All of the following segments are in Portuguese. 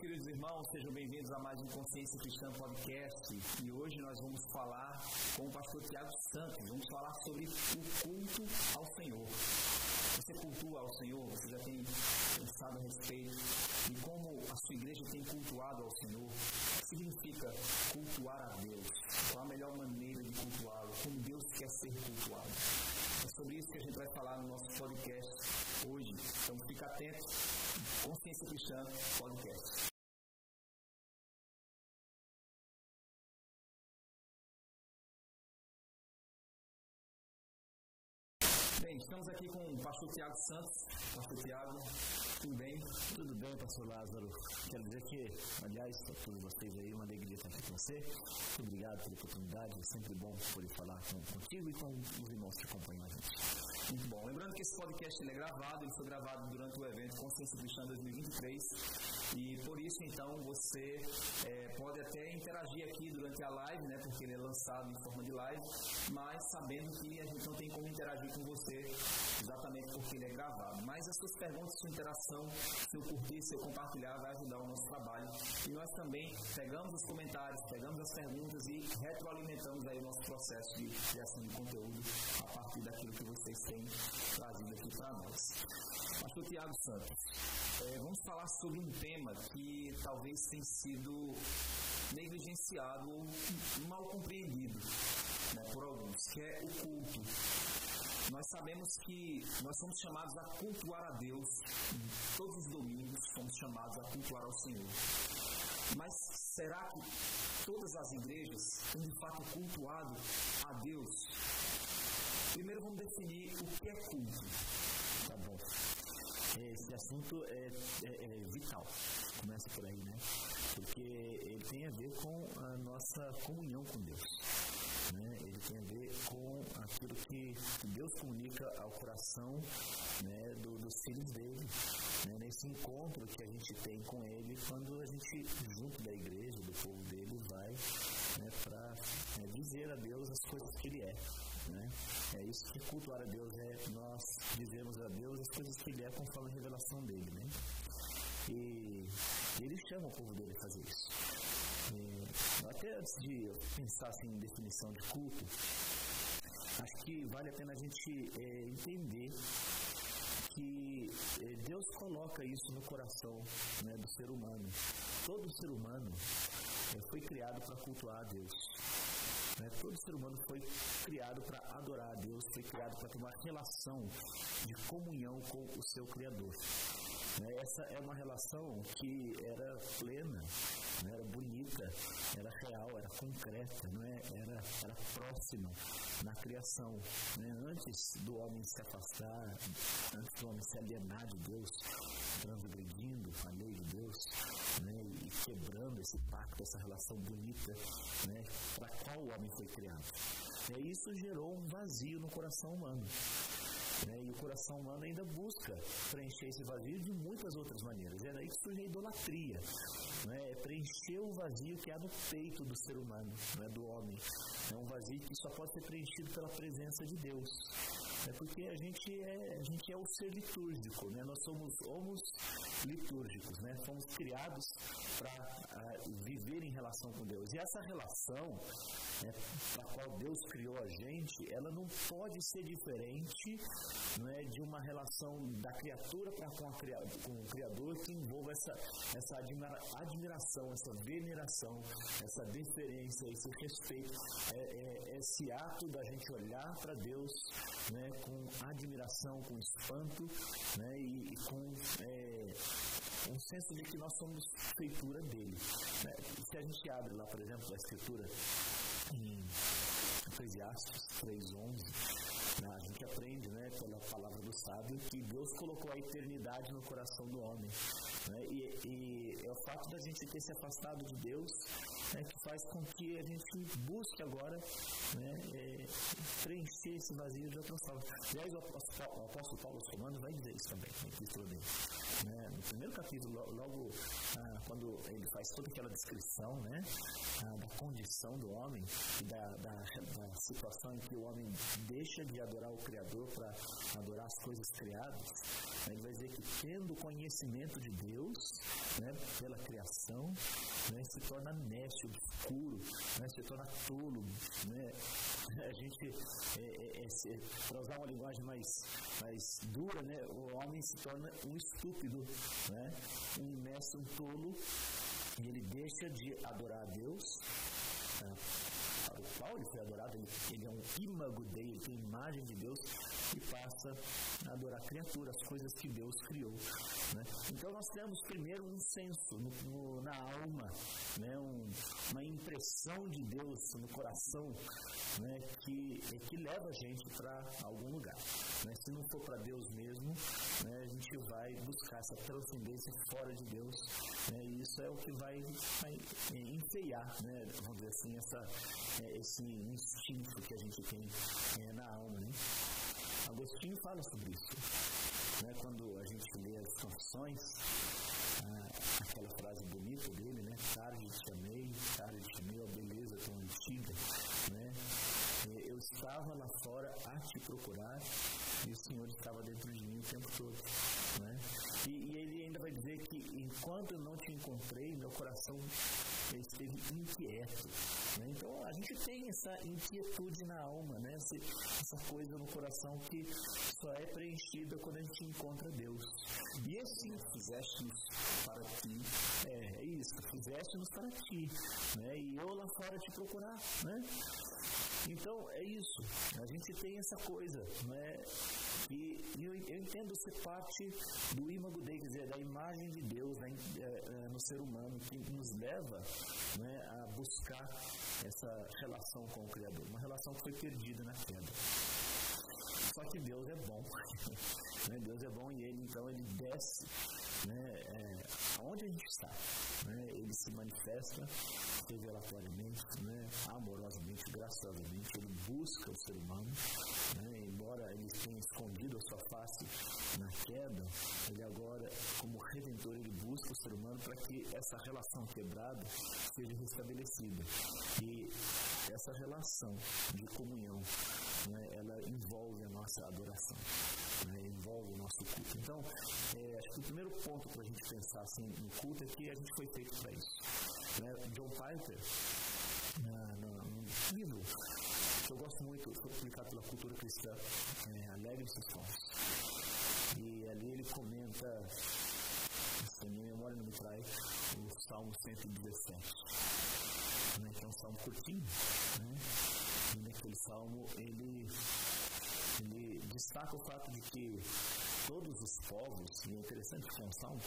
queridos irmãos, sejam bem-vindos a mais um Consciência Cristã Podcast. E hoje nós vamos falar com o pastor Tiago Santos, vamos falar sobre o culto ao Senhor. Você cultua ao Senhor? Você já tem pensado a respeito de como a sua igreja tem cultuado ao Senhor? O que significa cultuar a Deus? Qual a melhor maneira de cultuá-lo? Como Deus quer ser cultuado? É sobre isso que a gente vai falar no nosso podcast hoje. Então fica atento. Consciência Cristã Podcast. Bem, estamos aqui com o pastor Tiago Santos. Pastor Tiago, tudo bem? Tudo bem, pastor Lázaro. Quero dizer que, aliás, para todos vocês aí, uma alegria estar aqui com você. Muito obrigado pela oportunidade, é sempre bom poder falar contigo e com os irmãos que acompanham a gente. Muito bom. Lembrando que esse podcast ele é gravado, ele foi gravado durante o evento Consciência Cristã 2023 e por isso, então, você pode até interagir aqui durante a live, né, porque ele é lançado em forma de live, mas sabendo que a gente não tem como interagir com você exatamente porque ele é gravado. Mas as suas perguntas, sua interação, seu curtir, seu compartilhar vai ajudar o nosso trabalho. E nós também pegamos os comentários, pegamos as perguntas e retroalimentamos aí o nosso processo de criação de conteúdo a partir daquilo que vocês têm trazido aqui para nós. Pastor Tiago Santos, vamos falar sobre um tema que talvez tenha sido negligenciado ou mal compreendido, né, por alguns, que é o culto. Nós sabemos que nós somos chamados a cultuar a Deus, todos os domingos somos chamados a cultuar ao Senhor. Mas será que todas as igrejas têm de fato cultuado a Deus? Primeiro vamos definir o que é culto. Tá bom. Esse assunto é vital, começa por aí, né? Porque ele tem a ver com a nossa comunhão com Deus. Né? Ele tem a ver com aquilo que Deus comunica ao coração, né, dos filhos dele, né? Nesse encontro que a gente tem com ele quando a gente, junto da igreja, do povo dele, vai, né, para dizer a Deus as coisas que ele é. Né? É isso que cultuar a Deus é, nós dizemos a Deus as coisas que ele é conforme a revelação dele. Né? E ele chama o povo dele a fazer isso. Até antes de pensar assim, em definição de culto, acho que vale a pena a gente entender que Deus coloca isso no coração, né, do ser humano. Todo ser humano foi criado para cultuar a Deus. Né? Todo ser humano foi criado para adorar a Deus, foi criado para ter uma relação de comunhão com o seu Criador. Essa é uma relação que era plena, né? Era bonita, era real, era concreta, era próxima na criação. Né? Antes do homem se afastar, antes do homem se alienar de Deus, transgredindo a lei de Deus, né? E quebrando esse pacto, essa relação bonita, né? Para qual o homem foi criado. Isso gerou um vazio no coração humano. E o coração humano ainda busca preencher esse vazio de muitas outras maneiras. É daí que surge a idolatria. É preencher o vazio que há no peito do ser humano, do homem. É um vazio que só pode ser preenchido pela presença de Deus. Porque a gente é o ser litúrgico, né? Nós somos homos litúrgicos, né? Fomos criados para viver em relação com Deus. E essa relação, né, para a qual Deus criou a gente, ela não pode ser diferente, né, de uma relação da criatura com o Criador que envolva essa admiração, essa veneração, essa deferência, esse respeito, esse ato da gente olhar para Deus, né, com admiração, com espanto, né, e com um senso de que nós somos feitura dele. Né? Se a gente abre lá, por exemplo, a Escritura em Eclesiastes 3:11, a gente aprende, né, pela palavra do sábio, que Deus colocou a eternidade no coração do homem. Né? E é o fato da gente ter se afastado de Deus, né, que faz com que a gente busque agora, né, preencher esse vazio de outra forma. Aliás, o apóstolo Paulo aos Romanos vai dizer isso também, na epístola dele. né? No primeiro capítulo, logo quando ele faz toda aquela descrição, né, da condição do homem e da situação em que o homem deixa de adorar o Criador para adorar as coisas criadas, ele vai dizer que tendo conhecimento de Deus, né, pela criação, né, se torna nécio, obscuro, né, se torna tolo, né? A gente, para usar uma linguagem mais dura, né, o homem se torna um estúpido, né, um mestre, um tolo, e ele deixa de adorar a Deus, para o qual ele foi adorado, ele é um ímago Dei, ele tem imagem de Deus, e passa a adorar a criatura, as coisas que Deus criou, né? Então nós temos primeiro um senso na alma, né? Uma impressão de Deus no coração, né? que leva a gente para algum lugar, né? Se não for para Deus mesmo, né? A gente vai buscar essa transcendência fora de Deus, né? E isso é o que vai enfeiar, né? Vamos dizer assim, esse instinto que a gente tem na alma, né? Agostinho fala sobre isso, né? Quando a gente lê as Confissões, aquela frase bonita dele, né? Tarde te amei, ó beleza tão antiga, né? Eu estava lá fora a te procurar e o Senhor estava dentro de mim o tempo todo, né? E ele ainda vai dizer que enquanto eu não te encontrei, meu coração esteve inquieto, né? Então a gente tem essa inquietude na alma, né? Essa coisa no coração que só é preenchida quando a gente encontra Deus. E assim, fizeste-nos para ti, é isso, fizeste-nos para ti, né? E eu lá fora te procurar, né? Então é isso, a gente tem essa coisa, né? E eu entendo ser parte do ímago Dei, quer dizer, da imagem de Deus, né, no ser humano, que nos leva, né, a buscar essa relação com o Criador, uma relação que foi perdida na queda. Só que Deus é bom, né? Deus é bom e ele desce, né, aonde a gente está, né? Ele se manifesta revelatoriamente, né, amorosamente, graciosamente, ele busca o ser humano, né? Embora ele tenha escondido a sua face na queda, ele agora, como Redentor, ele busca o ser humano para que essa relação quebrada seja restabelecida. E essa relação de comunhão, né, ela envolve a nossa adoração, né, envolve o nosso culto. Então, acho que o primeiro ponto para a gente pensar assim, no culto é que a gente foi feito para isso, né? John Piper, num livro que eu gosto muito, foi publicado pela Cultura Cristã, Alegre seus Sons, e ali ele comenta, se a minha memória não me trai, o Salmo 117, né, que é um salmo curtinho, né? E naquele salmo ele destaca o fato de que todos os povos, e é interessante que é um salmo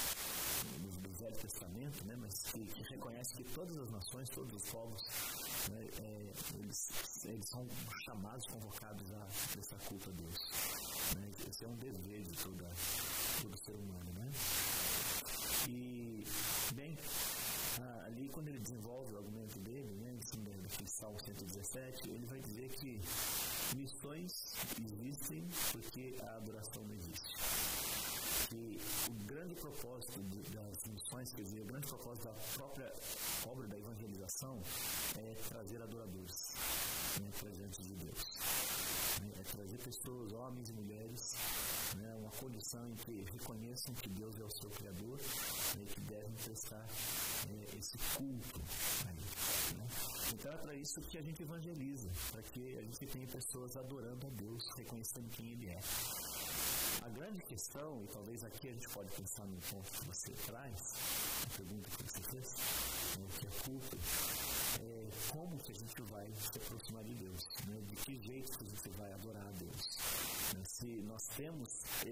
do Velho Testamento, né, mas que reconhece que todas as nações, todos os povos, né, eles são chamados, convocados a prestar culto a Deus, né? Esse é um dever de todo ser humano, né? E, bem, ali quando ele desenvolve o argumento dele, né, em cima daquele Salmo 117, ele vai dizer que missões existem porque a adoração não existe. Que o grande propósito das missões, quer dizer, o grande propósito da própria obra da evangelização é trazer adoradores, né, presentes de Deus. É trazer pessoas, homens e mulheres, né, uma condição em que reconheçam que Deus é o seu Criador, né, e que devem prestar esse culto a Ele, né? Então é para isso que a gente evangeliza, para que a gente tenha pessoas adorando a Deus, reconhecendo quem Ele é. A grande questão, e talvez aqui a gente pode pensar no ponto que você traz, a pergunta que você fez, né, que é culto, como que a gente vai se aproximar de Deus, né? De que jeito que a gente vai adorar a Deus, né? Se nós temos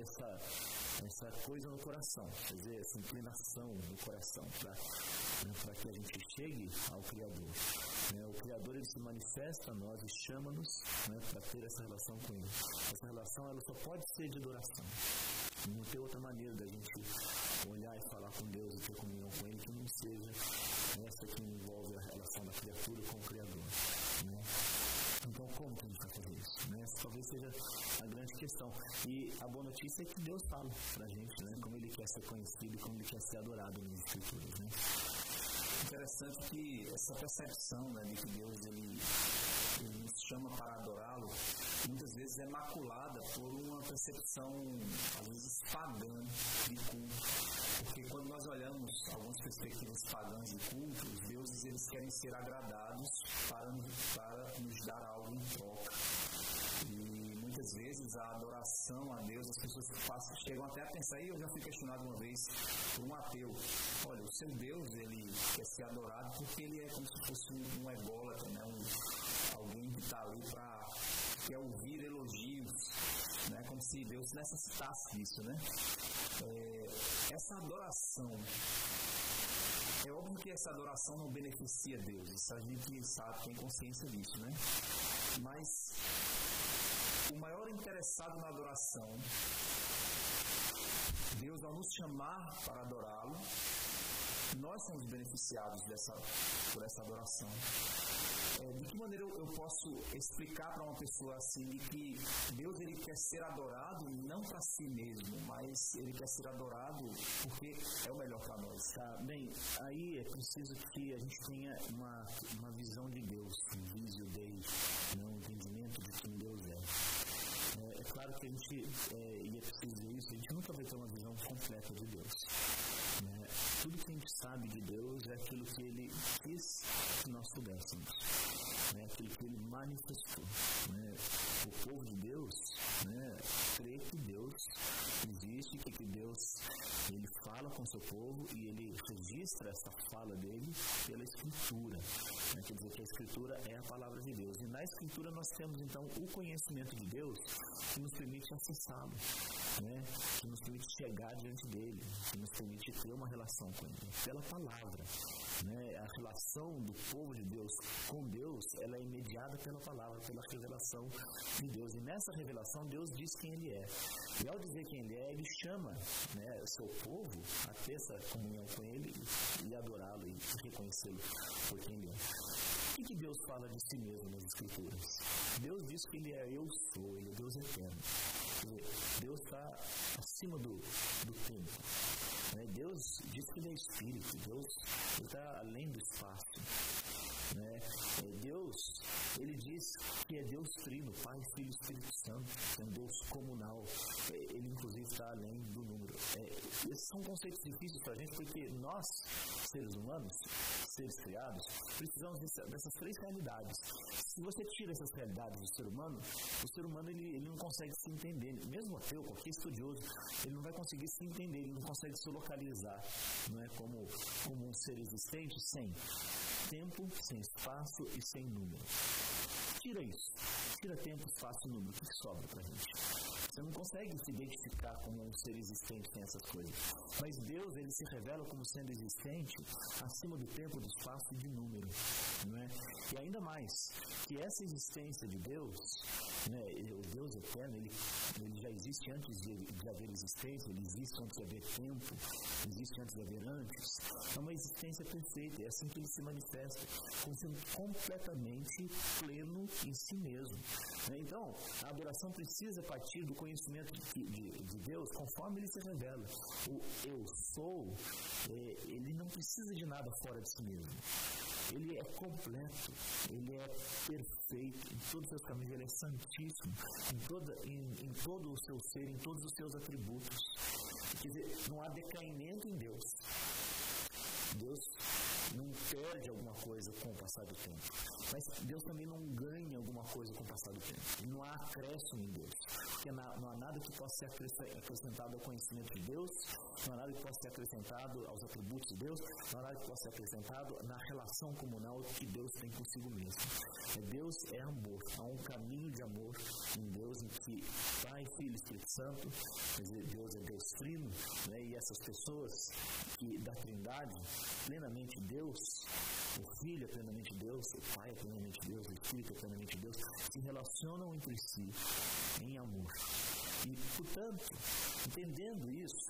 essa coisa no coração, quer dizer, essa inclinação no coração para que a gente chegue ao Criador, né? O Criador, ele se manifesta a nós e chama-nos, né, para ter essa relação com Ele. Essa relação, ela só pode ser de adoração. Não tem outra maneira da gente olhar e falar com Deus e ter comunhão com Ele que não seja essa que envolve a relação da criatura com o Criador, né? Então, como que a gente vai fazer isso? Né? Essa talvez seja a grande questão. E a boa notícia é que Deus fala pra gente, né? Como Ele quer ser conhecido e como Ele quer ser adorado nas Escrituras, né? Interessante que essa percepção, né, de que Deus ele nos chama para adorá-lo, muitas vezes é maculada por uma percepção, às vezes, pagã de culto. Porque quando nós olhamos algumas perspectivas pagãs de culto, os deuses eles querem ser agradados para nos dar algo em troca. E muitas vezes a adoração a Deus, as pessoas chegam até a pensar, e eu já fui questionado uma vez por um ateu, olha, o seu Deus ele quer ser adorado porque ele é como se fosse um ególatra, né? Alguém que está ali para quer ouvir elogios, né? Como se Deus necessitasse disso, né? Essa adoração, é óbvio que essa adoração não beneficia Deus, isso a gente sabe, tem consciência disso, né? Mas o maior interessado na adoração, Deus, ao nos chamar para adorá-lo, nós somos beneficiados por essa adoração. De que maneira eu posso explicar para uma pessoa assim de que Deus ele quer ser adorado não para si mesmo, mas ele quer ser adorado porque é o melhor para nós? Tá, bem, aí é preciso que a gente tenha uma visão de Deus, um visio dei, um entendimento de quem Deus é. É claro que a gente, e é preciso dizer isso, a gente nunca vai ter uma visão completa de Deus. Né? Tudo que a gente sabe de Deus é aquilo que Ele quis que nós soubéssemos, né? Aquilo que Ele manifestou. Né? O povo de Deus, né, crê que Deus existe, que Deus ele fala com o seu povo e Ele registra essa fala dele pela Escritura. Né? Quer dizer que a Escritura é a palavra de Deus. E na Escritura nós temos então o conhecimento de Deus que nos permite acessá-lo, né? Que nos permite chegar diante dele, que nos permite ter uma relação com ele, pela palavra. Né? A relação do povo de Deus com Deus, ela é mediada pela palavra, pela revelação de Deus. E nessa revelação, Deus diz quem Ele é. E ao dizer quem Ele é, Ele chama, né, o seu povo a ter essa comunhão com Ele e adorá-lo e reconhecê-lo por quem Ele é. O que Deus fala de si mesmo nas Escrituras? Deus diz que Ele é eu sou, Ele é Deus eterno. Deus está acima do tempo. Né? Deus diz que Ele é Espírito, Deus está além do espaço. Né? Deus, Ele diz que é Deus Trino, Pai, Filho e Espírito Santo, é um Deus comunal. Ele inclusive está além do número. Esses são conceitos difíceis para a gente porque nós, seres humanos, seres criados, precisamos dessas três realidades. Se você tira essas realidades do ser humano, o ser humano ele não consegue se entender. Mesmo ateu, qualquer estudioso, ele não vai conseguir se entender, ele não consegue se localizar, não é? Como um ser existente sem tempo, sem espaço e sem número. Tira isso. Tira tempo, espaço e número. O que sobra pra gente? Você não consegue se identificar como um ser existente sem essas coisas. Mas Deus, Ele se revela como sendo existente acima do tempo, do espaço e de número. Não é? E ainda mais, que essa existência de Deus, né, o Deus eterno, ele já existe antes de haver existência, Ele existe antes de haver tempo, existe antes de haver antes. É uma existência perfeita, é assim que Ele se manifesta, como sendo completamente pleno em si mesmo. Né? Então, a adoração precisa partir do conhecimento de Deus conforme Ele se revela. O eu sou, ele não precisa de nada fora de si mesmo. Ele é completo, Ele é perfeito, em todos os seus caminhos, Ele é santíssimo, em todo o seu ser, em todos os seus atributos. Quer dizer, não há decaimento em Deus. Deus não perde alguma coisa com o passar do tempo. Mas Deus também não ganha alguma coisa com o passar do tempo. E não há acréscimo em Deus. Porque não há nada que possa ser acrescentado ao conhecimento de Deus, não há nada que possa ser acrescentado aos atributos de Deus, não há nada que possa ser acrescentado na relação comunal que Deus tem consigo mesmo. Deus é amor. Há um caminho de amor em Deus em que Pai, Filho e Espírito Santo, quer dizer, Deus é Deus Trino, né? E essas pessoas que da Trindade, plenamente Deus, o Filho é plenamente Deus, o Pai é plenamente Deus, o Espírito é plenamente Deus, se relacionam entre si em amor. E, portanto, entendendo isso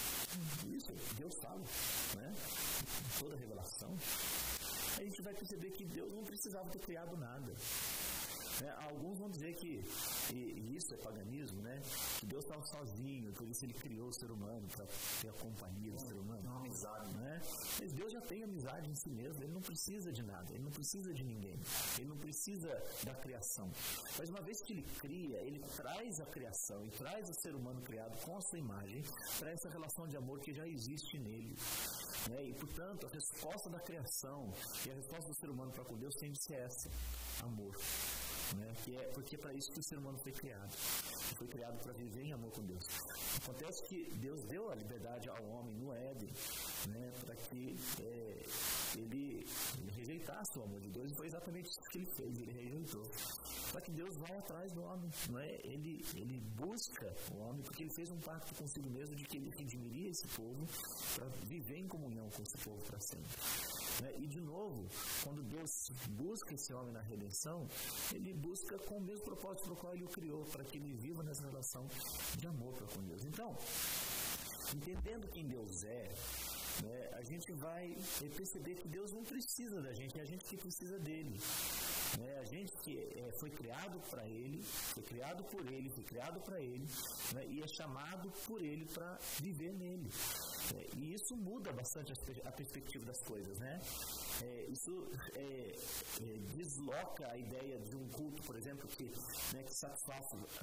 Deus fala, né? Em toda a revelação, a gente vai perceber que Deus não precisava ter criado nada. Alguns vão dizer que isso é paganismo, né? Que Deus estava sozinho, por isso ele criou o ser humano, para ter a companhia do ser humano. Uma amizade, né? Mas Deus já tem amizade em si mesmo, ele não precisa de nada, ele não precisa de ninguém, ele não precisa da criação. Mas uma vez que ele cria, ele traz a criação e traz o ser humano criado com a sua imagem para essa relação de amor que já existe nele. E, portanto, a resposta da criação e a resposta do ser humano para com Deus tem de ser essa: amor. Porque é para isso que o ser humano foi criado. Foi criado para viver em amor com Deus. Acontece que Deus deu a liberdade ao homem no Éden, para que ele rejeitasse o amor de Deus, e foi exatamente isso que ele fez, ele rejeitou. Para que Deus vá atrás do homem, ele busca o homem, porque ele fez um pacto consigo mesmo de que ele redimiria esse povo para viver em comunhão com esse povo para sempre. E de novo, quando Deus busca esse homem na redenção, ele busca com o mesmo propósito pelo qual ele o criou, para que ele viva nessa relação de amor para com Deus. Então, entendendo quem Deus é, a gente vai perceber que Deus não precisa da gente, é a gente que precisa dele. A gente que foi criado para ele, foi criado por ele, foi criado para ele, e é chamado por ele para viver nele. E isso muda bastante a perspectiva das coisas, Isso desloca a ideia de um culto, por exemplo, que satisfaz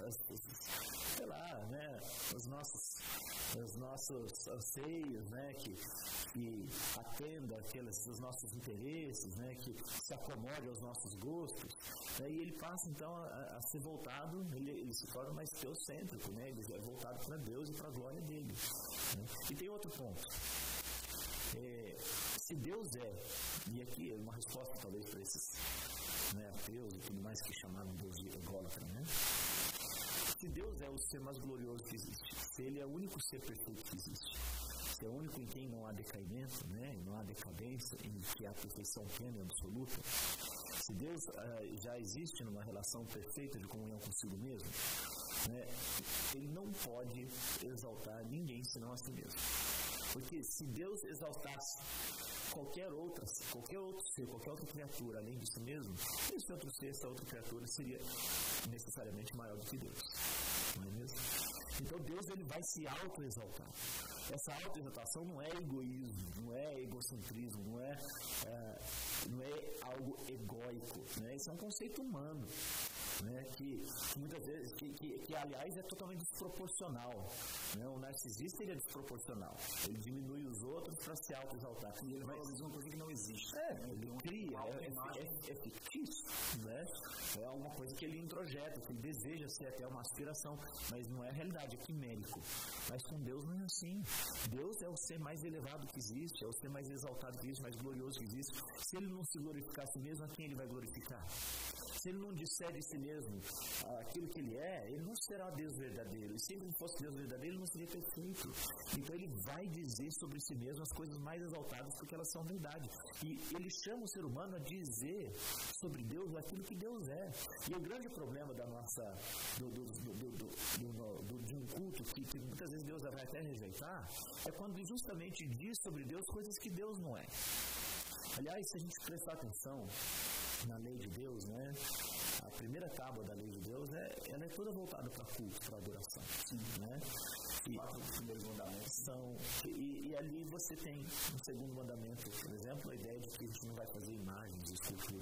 os nossos anseios, que atenda os nossos interesses, que se acomode aos nossos gostos, e ele passa então a ser voltado, ele se torna mais teocêntrico, ele é voltado para Deus e para a glória dele. E tem outro ponto. Se Deus e aqui é uma resposta talvez para esses ateus e tudo mais que chamaram Deus de ególatra, se Deus é o ser mais glorioso que existe, se ele é o único ser perfeito que existe, se é o único em quem não há decaimento, não há decadência, em que há perfeição plena e absoluta, se Deus já existe numa relação perfeita de comunhão consigo mesmo, ele não pode exaltar ninguém senão a si mesmo. Porque se Deus exaltasse qualquer outro ser, qualquer outra criatura além de si mesmo, esse outro ser, essa outra criatura seria necessariamente maior do que Deus. Não é mesmo? Então Deus ele vai se auto-exaltar. Essa auto-exaltação não é egoísmo, não é egocentrismo, não é algo egóico. Isso é um conceito humano. Que muitas vezes, que aliás é totalmente desproporcional. O narcisista ele é desproporcional. Ele diminui os outros para se auto-exaltar. E ele vai dizer uma coisa que não existe. Ele cria, é fictício. É alguma coisa que ele introjeta, que ele deseja ser até uma aspiração, mas não é a realidade, é quimérico. Mas com Deus não é assim. Deus é o ser mais elevado que existe, é o ser mais exaltado que existe, mais glorioso que existe. Se ele não se glorificasse mesmo, a quem ele vai glorificar? Se ele não disser de si mesmo aquilo que ele não será Deus verdadeiro. E se ele não fosse Deus verdadeiro, ele não seria perfeito. Então ele vai dizer sobre si mesmo as coisas mais exaltadas porque elas são verdade. E ele chama o ser humano a dizer sobre Deus aquilo que Deus é. E o grande problema da nossa de um culto que muitas vezes Deus vai até rejeitar é quando justamente diz sobre Deus coisas que Deus não é. Aliás, se a gente prestar atenção na lei de Deus, a primeira tábua da lei de Deus ela é toda voltada para culto, para adoração. E 4 primeiros mandamentos são. E ali você tem um segundo mandamento, por exemplo, a ideia de que a gente não vai fazer imagens de escultura.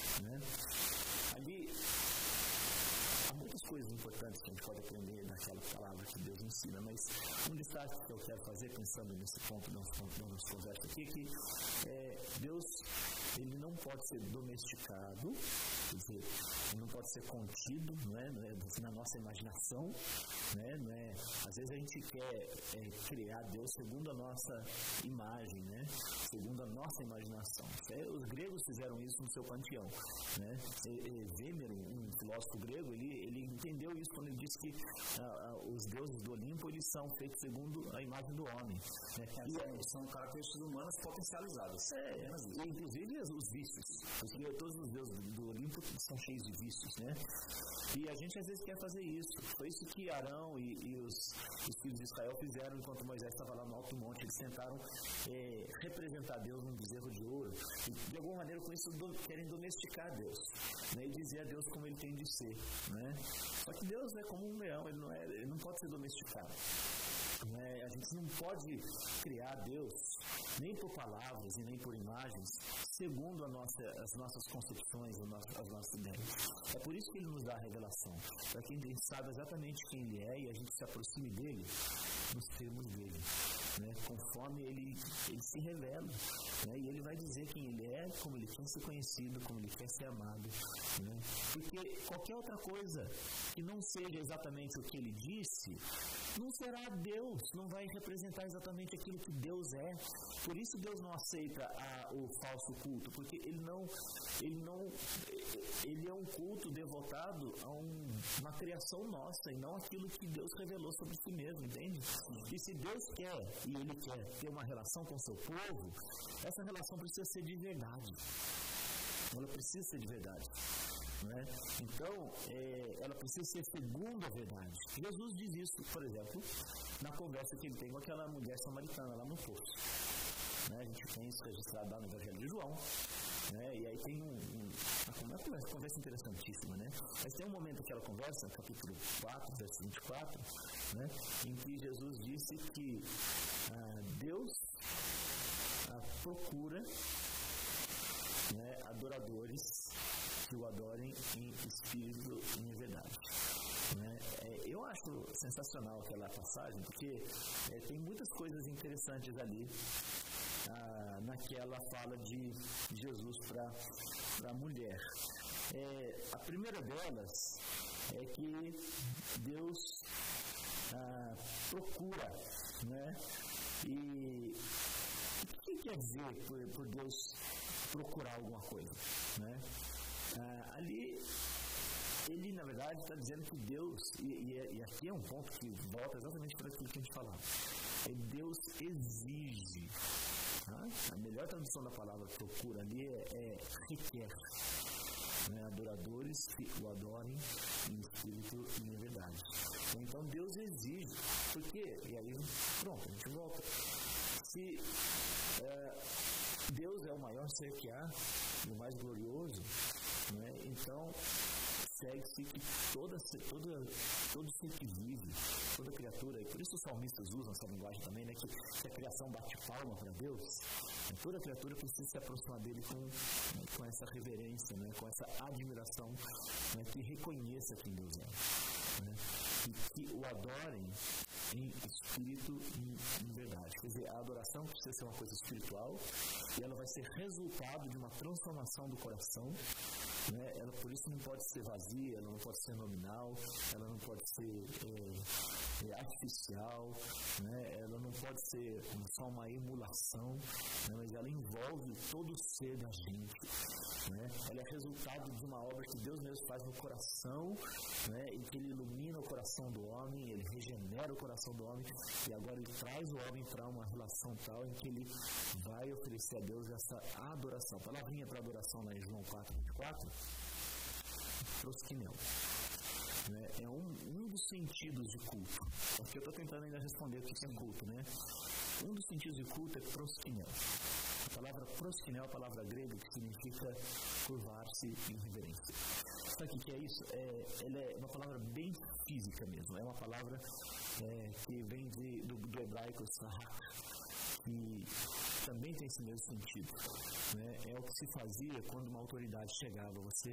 Ali há muitas coisas importantes que a gente pode aprender naquela palavra que Deus ensina, mas um destaque que eu quero fazer, pensando nesse ponto da nossa conversa aqui, é que Deus ele não pode ser domesticado, quer dizer, ele não pode ser contido, na nossa imaginação, às vezes a gente quer criar Deus segundo a nossa imagem, segundo a nossa imaginação. Os gregos fizeram isso no seu panteão, Zêmero, um filósofo grego, ele entendeu isso quando ele disse que os deuses do Olimpo eles são feitos segundo a imagem do homem. São características humanas potencializadas. Inclusive os vícios, porque todos os deuses do Olimpo são cheios de vícios, né? E a gente às vezes quer fazer isso. Foi isso que Arão e os filhos de Israel fizeram enquanto Moisés estava lá no alto monte. Eles tentaram representar Deus num bezerro de ouro e de alguma maneira com isso querem domesticar Deus, né? E dizer a Deus como ele tem de ser, né? Só que Deus é como um leão, ele não pode ser domesticado. A gente não pode criar Deus nem por palavras e nem por imagens segundo as nossas concepções, as nossas ideias. É por isso que Ele nos dá a revelação, para que a gente saiba exatamente quem Ele é e a gente se aproxime dEle nos termos dEle, né? Conforme ele se revela, né? E Ele vai dizer quem Ele é, como Ele quer ser conhecido, como Ele quer ser amado, né? Porque qualquer outra coisa que não seja exatamente o que Ele disse não será Deus, não vai representar exatamente aquilo que Deus é. Por isso Deus não aceita o falso culto, porque ele é um culto devotado a uma criação nossa e não aquilo que Deus revelou sobre si mesmo, entende? E se Deus quer, e Ele quer ter uma relação com o seu povo, essa relação precisa ser de verdade. Ela precisa ser de verdade. Né? Então, ela precisa ser segundo a verdade. Jesus diz isso, por exemplo, na conversa que ele tem com aquela mulher samaritana lá no poço. Né? A gente tem isso registrado lá no Evangelho de João. Né? E aí tem uma conversa interessantíssima, né? Mas tem um momento daquela conversa, capítulo 4, verso 24, né? Em que Jesus disse que Deus procura, né, adoradores que o adorem em espírito e em verdade. Né? Eu acho sensacional aquela passagem, porque tem muitas coisas interessantes ali naquela fala de Jesus para a mulher. A primeira delas é que Deus procura, né? E o que quer dizer por Deus procurar alguma coisa, né? Ali ele na verdade está dizendo que Deus, e aqui é um ponto que volta exatamente para aquilo que a gente falava, Deus exige, tá? A melhor tradução da palavra procura ali requer, né? Adoradores que o adorem em espírito e em verdade. Então Deus exige, porque, e aí pronto, a gente volta, se Deus é o maior ser que há, o mais glorioso, né? Então segue-se que todo ser que vive, toda criatura, e por isso os salmistas usam essa linguagem também, né? Que a criação bate palma para Deus, toda criatura precisa se aproximar dele com essa reverência, né? Com essa admiração, né? Que reconheça quem Deus é, né? E que o adorem em espírito e em verdade. Quer dizer, a adoração precisa ser uma coisa espiritual e ela vai ser resultado de uma transformação do coração, né? Ela por isso não pode ser vazia, ela não pode ser nominal, ela não pode ser artificial, né? Ela não pode ser só uma emulação, né? Mas ela envolve todo o ser da gente, né? Ela é resultado de uma obra que Deus mesmo faz no coração, né? Em que Ele ilumina o coração do homem, Ele regenera o coração do homem e agora Ele traz o homem para uma relação tal em que Ele vai oferecer a Deus essa adoração. A palavrinha para adoração lá em João 4:24, proskineo, né? É um dos sentidos de culto. Porque eu estou tentando ainda responder o que é culto, né? Um dos sentidos de culto é proskineo. A palavra proskineo é a palavra grega que significa curvar-se em reverência. Sabe o que é isso? Ela é uma palavra bem física mesmo. É uma palavra que vem do hebraico sahak, que também tem esse mesmo sentido, né? É o que se fazia quando uma autoridade chegava. Você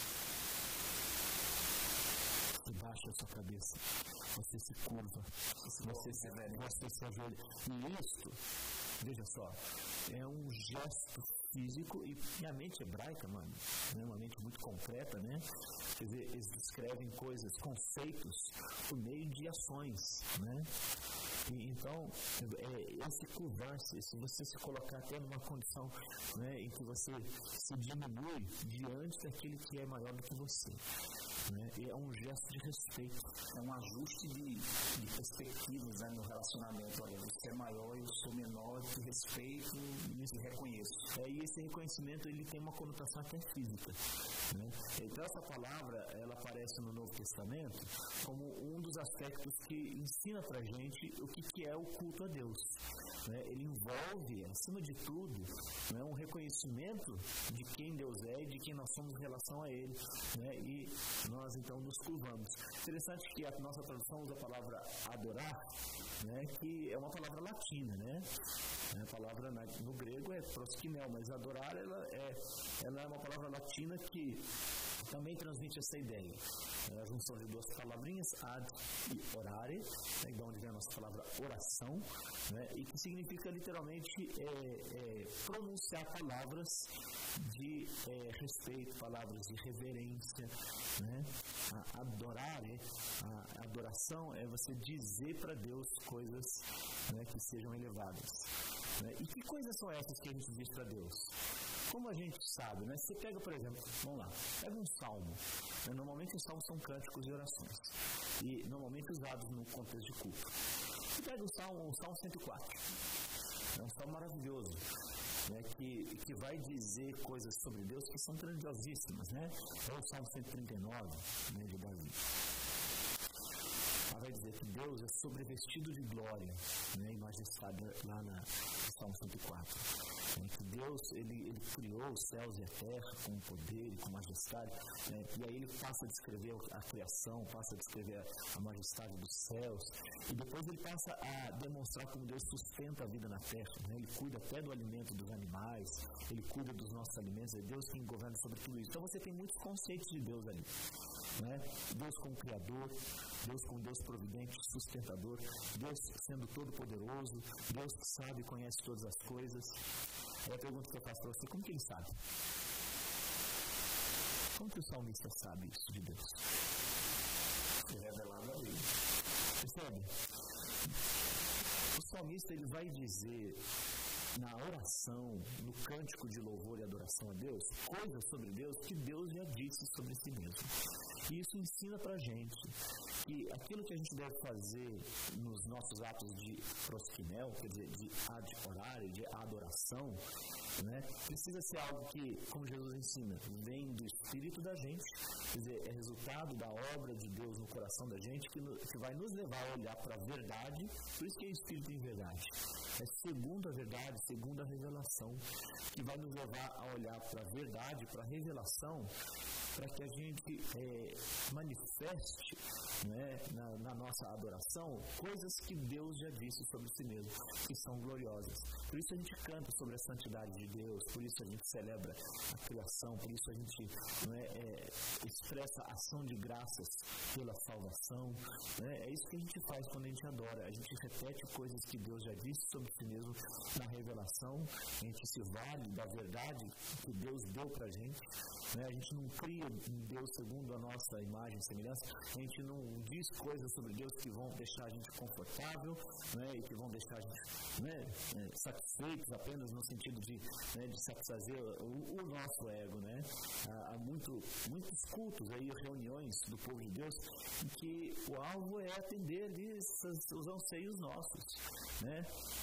baixa a sua cabeça, você se curva, você se ajoelha. E isso, veja só, é um gesto físico e a mente hebraica, mano, é uma mente muito concreta, né? Quer dizer, eles descrevem coisas, conceitos, por meio de ações, né? Então, esse curvar-se, se você se colocar até numa condição, né, em que você se diminui diante daquele que é maior do que você. né? E é um gesto de respeito. É um ajuste de perspectivas, né, no relacionamento. Olha, você é maior, eu sou menor, te respeito e te reconheço. E esse reconhecimento ele tem uma conotação até física, né? Então essa palavra ela aparece no Novo Testamento como um dos aspectos que ensina pra gente o que é o culto a Deus, né? Ele envolve, acima de tudo, né, um reconhecimento de quem Deus é e de quem nós somos em relação a Ele, né? E nós então nos curvamos. Interessante que a nossa tradução usa a palavra adorar, né, que é uma palavra latina, né? A palavra no grego é proskineo, mas adorar ela é uma palavra latina que também transmite essa ideia. É a junção de duas palavrinhas, ad e orare, né, de onde vem a nossa palavra oração, né, e que significa literalmente pronunciar palavras de respeito, palavras de reverência, né? A adoração é você dizer para Deus coisas, né, que sejam elevadas. Né? E que coisas são essas que a gente diz para Deus? Como a gente sabe, né? Você pega, por exemplo, vamos lá, pega um salmo. Né? Normalmente os salmos são cânticos e orações. E normalmente usados no contexto de culto. Você pega o salmo 104. É um salmo maravilhoso, né? Que vai dizer coisas sobre Deus que são grandiosíssimas, né? É o salmo 139, né, de Davi. Ela vai dizer que Deus é sobrevestido de glória, né, e majestade lá no Salmo 104. Que Deus, ele criou os céus e a terra com poder e com majestade, né, e aí ele passa a descrever a criação, passa a descrever a majestade dos céus, e depois ele passa a demonstrar como Deus sustenta a vida na terra, né, ele cuida até do alimento dos animais, ele cuida dos nossos alimentos, é Deus quem governa sobre tudo isso. Então você tem muitos conceitos de Deus ali, né? Deus como Criador, Deus como Deus providente, sustentador, Deus sendo todo-poderoso, Deus que sabe e conhece todas as coisas. Aí a pergunta que eu faço para você, como que ele sabe? Como que o salmista sabe isso de Deus? É revelado a ele. Percebe? O salmista ele vai dizer na oração, no cântico de louvor e adoração a Deus, coisas sobre Deus que Deus já disse sobre si mesmo. E isso ensina pra gente que aquilo que a gente deve fazer nos nossos atos de proskineo, quer dizer, de ad orare, de adoração, né, precisa ser algo que, como Jesus ensina, vem do espírito da gente, quer dizer, é resultado da obra de Deus no coração da gente, que vai nos levar a olhar para a verdade, por isso que é espírito em verdade. É segundo a verdade, segundo a revelação, que vai nos levar a olhar para a verdade, para a revelação, para que a gente manifeste, né, na nossa adoração coisas que Deus já disse sobre si mesmo, que são gloriosas. Por isso a gente canta sobre a santidade de Deus, por isso a gente celebra a criação, por isso a gente expressa ação de graças pela salvação. Né? É isso que a gente faz quando a gente adora. A gente repete coisas que Deus já disse sobre si mesmo na revelação, a gente se vale da verdade que Deus deu pra gente. Né? A gente não cria um Deus segundo a nossa imagem e semelhança, a gente não diz coisas sobre Deus que vão deixar a gente confortável, né? E que vão deixar a gente, né, satisfeitos apenas no sentido de satisfazer o nosso ego. Né? Há muitos cultos, aí, reuniões do povo de Deus, em que o alvo é atender ali os anseios nossos. Né?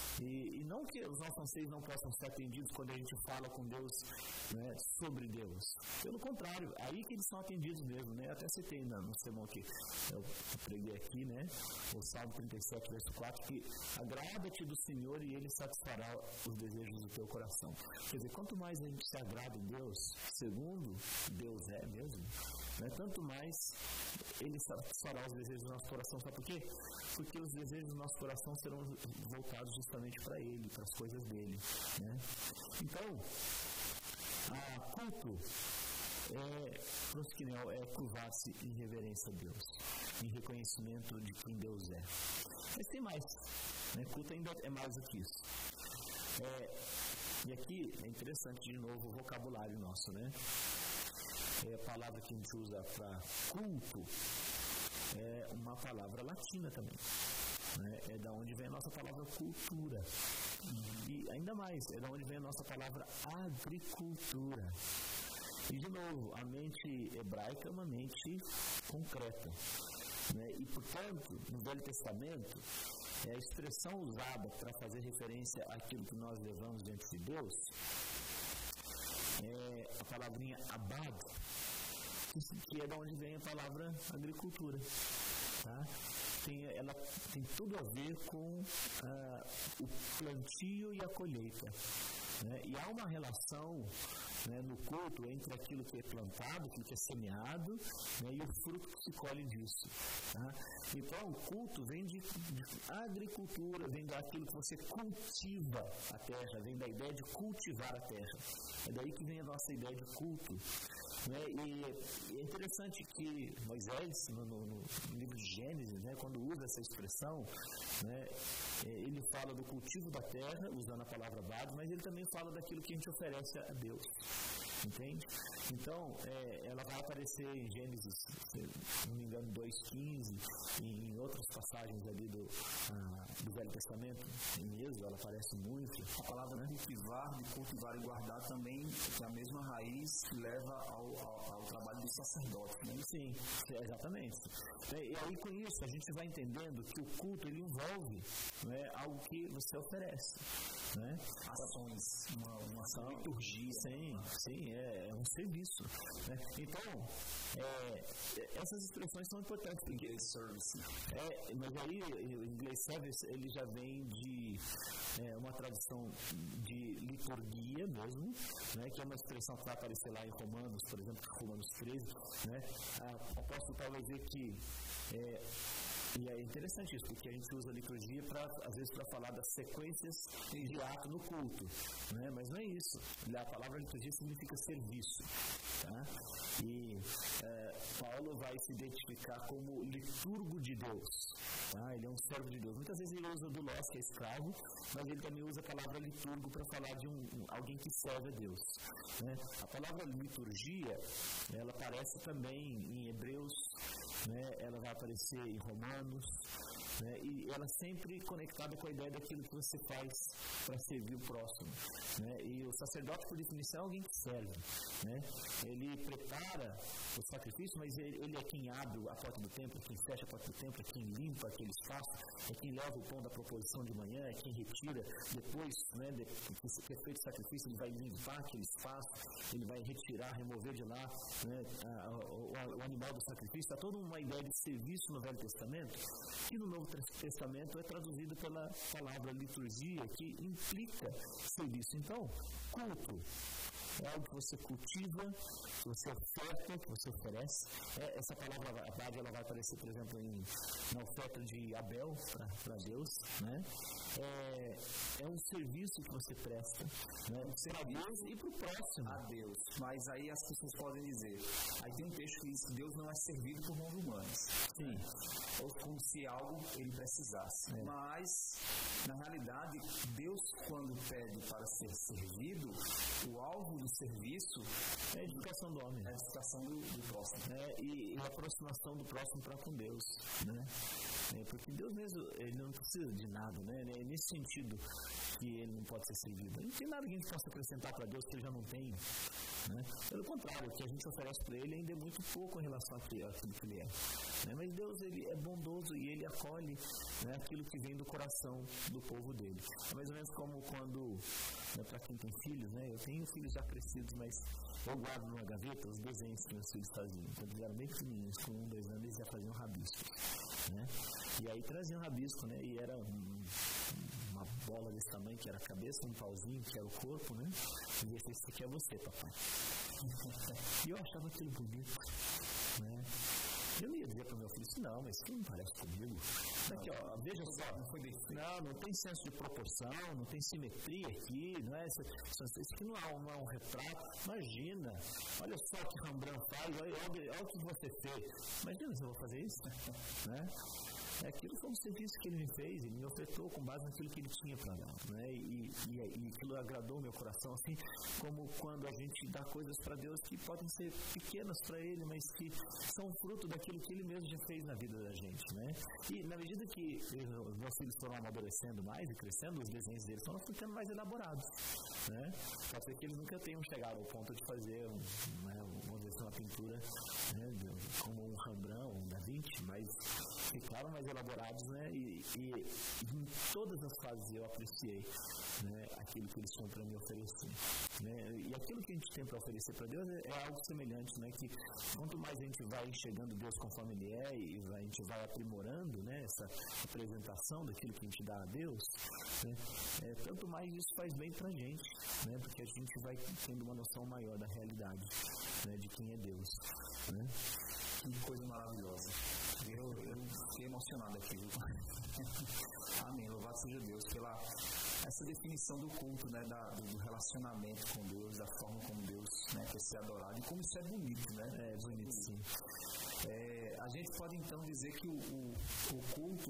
E não que os nossos anseios não possam ser atendidos quando a gente fala com Deus, né, sobre Deus. Pelo contrário, aí que eles são atendidos mesmo, né? Até citei no sermão que eu preguei aqui, né? O Salmo 37, verso 4, que agrada-te do Senhor e Ele satisfará os desejos do teu coração. Quer dizer, quanto mais a gente se agrada em Deus, segundo Deus é mesmo, né, tanto mais Ele satisfará os desejos do nosso coração. Sabe por quê? Porque os desejos do nosso coração serão voltados justamente para Ele, para as coisas dEle. Né? Então, culto proskineo é curvar-se em reverência a Deus, em reconhecimento de quem Deus é. Mas tem mais, né? Culto ainda é mais do que isso. E aqui é interessante de novo o vocabulário nosso, né? A palavra que a gente usa para culto é uma palavra latina também. Né? É da onde vem a nossa palavra cultura. E ainda mais, é da onde vem a nossa palavra agricultura. E, de novo, a mente hebraica é uma mente concreta. Né? E, portanto, no Velho Testamento, a expressão usada para fazer referência àquilo que nós levamos diante de Deus é a palavrinha abad, que é de onde vem a palavra agricultura. Tá? Ela tem tudo a ver com o plantio e a colheita. Né? E há uma relação, né, no culto entre aquilo que é plantado, aquilo que é semeado, né, e o fruto que se colhe disso. Tá? Então, o culto vem de agricultura, vem daquilo que você cultiva a terra, vem da ideia de cultivar a terra. É daí que vem a nossa ideia de culto. Né? E é interessante que Moisés, no livro de Gênesis, né, quando usa essa expressão, né, ele fala do cultivo da terra, usando a palavra bad, mas ele também fala daquilo que a gente oferece a Deus. Entende? Então, ela vai aparecer em Gênesis, se não me engano, 2,15, e em outras passagens ali do Velho Testamento, em Êxodo, ela aparece muito. A palavra cultivar e guardar também é a mesma raiz que leva ao trabalho do sacerdote. Né? Sim, exatamente. E aí, com isso, a gente vai entendendo que o culto, ele envolve, né, algo que você oferece. Né? Ações, uma ação, liturgia. Sim, é um serviço. Né? Então, essas expressões são importantes. Service. Mas aí, o inglês service, ele já vem de uma tradução de liturgia mesmo, né? Que é uma expressão que vai aparecer lá em Romanos, por exemplo, Romanos 13. Né? O apóstolo Paulo vai dizer que e é interessante isso, porque a gente usa a liturgia, às vezes, para falar das sequências de ato no culto. Né? Mas não é isso. A palavra liturgia significa serviço. Tá? E Paulo vai se identificar como liturgo de Deus. Tá? Ele é um servo de Deus. Muitas vezes ele usa doulos, que é escravo, mas ele também usa a palavra liturgo para falar de alguém que serve a Deus. Né? A palavra liturgia, ela aparece também em Hebreus, né? Ela vai aparecer em Romanos, né? E ela sempre conectada com a ideia daquilo que você faz para servir o próximo. Né? E o sacerdote, por definição, é alguém que serve. Né? Ele prepara o sacrifício, mas ele é quem abre a porta do templo, quem fecha a porta do templo, é quem limpa aquele espaço, é quem leva o pão da proposição de manhã, é quem retira depois, né, que é feito o sacrifício, ele vai limpar aquele espaço, ele vai retirar, remover de lá, né, o animal do sacrifício. Há toda uma ideia de serviço no Velho Testamento, que no Novo Testamento é traduzido pela palavra liturgia, que implica serviço. Então, culto é algo que você cultiva, que você oferta, que você oferece. Essa palavra abad, ela vai aparecer, por exemplo, na oferta de Abel para Deus. Né? É um serviço que você presta, né, para Deus e para o próximo. A Deus. Mas aí as pessoas podem dizer, aí tem um texto que diz que Deus não é servido por mãos humanas. Sim. Ou como se algo ele precisasse. Mas, na realidade, Deus, quando pede para ser servido, o alvo do serviço é a edificação do homem. É a edificação do próximo. E a aproximação do próximo para com Deus. Né? Porque Deus mesmo, ele não precisa de nada, né? É nesse sentido que ele não pode ser servido. Não tem nada que a gente possa acrescentar para Deus que ele já não tem. Né? Pelo contrário, o que a gente oferece para ele ainda é muito pouco em relação àquilo que ele é. Né? Mas Deus, ele é bondoso e ele acolhe, né, aquilo que vem do coração do povo dele. É mais ou menos como quando, né, para quem tem filhos, né, eu tenho filhos já crescidos, mas eu guardo numa gaveta os desenhos que meus filhos faziam. Então, eles eram bem pequenininhos, com 1, 2 anos, eles já faziam rabisco. Né? E aí traziam rabisco, né? E era uma bola desse tamanho, que era a cabeça, um pauzinho, que era o corpo, né? E disse, esse aqui é você, papai. E eu achava aquilo bonito, né? Eu ia dizer para o meu filho, não, mas isso não parece comigo. Aqui, ó, veja só, não tem senso de proporção, não tem simetria aqui, não é? Isso aqui não é um retrato. Imagina, olha só o que Rembrandt faz, olha o que você fez. Imagina se eu vou fazer isso, né? Aquilo foi um serviço que ele me fez, ele me ofertou com base naquilo que ele tinha para dar, né? E aquilo agradou meu coração, assim como quando a gente dá coisas para Deus que podem ser pequenas para Ele, mas que são fruto daquilo que Ele mesmo já fez na vida da gente, né? E na medida que os meus filhos foram amadurecendo mais e crescendo, os desenhos deles foram ficando mais elaborados, né? Pode ser que eles nunca tenham chegado ao ponto de fazer uma pintura, né, como um Rembrandt ou um Da Vinci, mas ficaram mais elaborados, né? E em todas as fases eu apreciei, né, aquilo que eles tinham para me oferecer, né? E aquilo que a gente tem para oferecer para Deus é algo semelhante, né? Que quanto mais a gente vai enxergando Deus conforme Ele é e a gente vai aprimorando, né, essa apresentação daquilo que a gente dá a Deus, né, tanto mais isso faz bem para a gente, né? Porque a gente vai tendo uma noção maior da realidade, né, de quem é Deus, né? Que coisa maravilhosa. Eu fiquei emocionado aqui. Amém. Louvado seja Deus pela essa definição do culto, né, do relacionamento com Deus, da forma como Deus, né, quer ser adorado. E como isso é bonito, né? É bonito, sim. A gente pode então dizer que o culto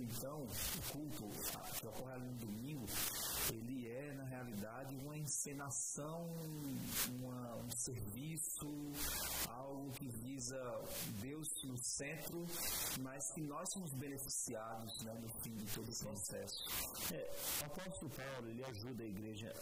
que ocorre ali no domingo, ele é na realidade uma encenação, um serviço, algo que visa Deus no centro, mas que nós somos beneficiados, né, no fim de todo esse processo. O apóstolo Paulo, ele ajuda a igreja